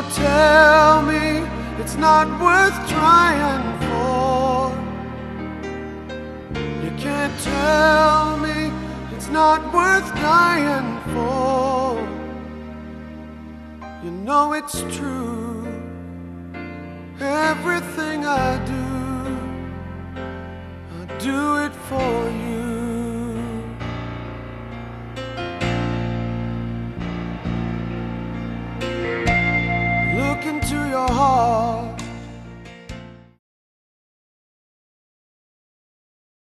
tell me it's not worth trying for. You can't tell me it's not worth dying for. You know it's true. Everything I do it for you. Look into your heart.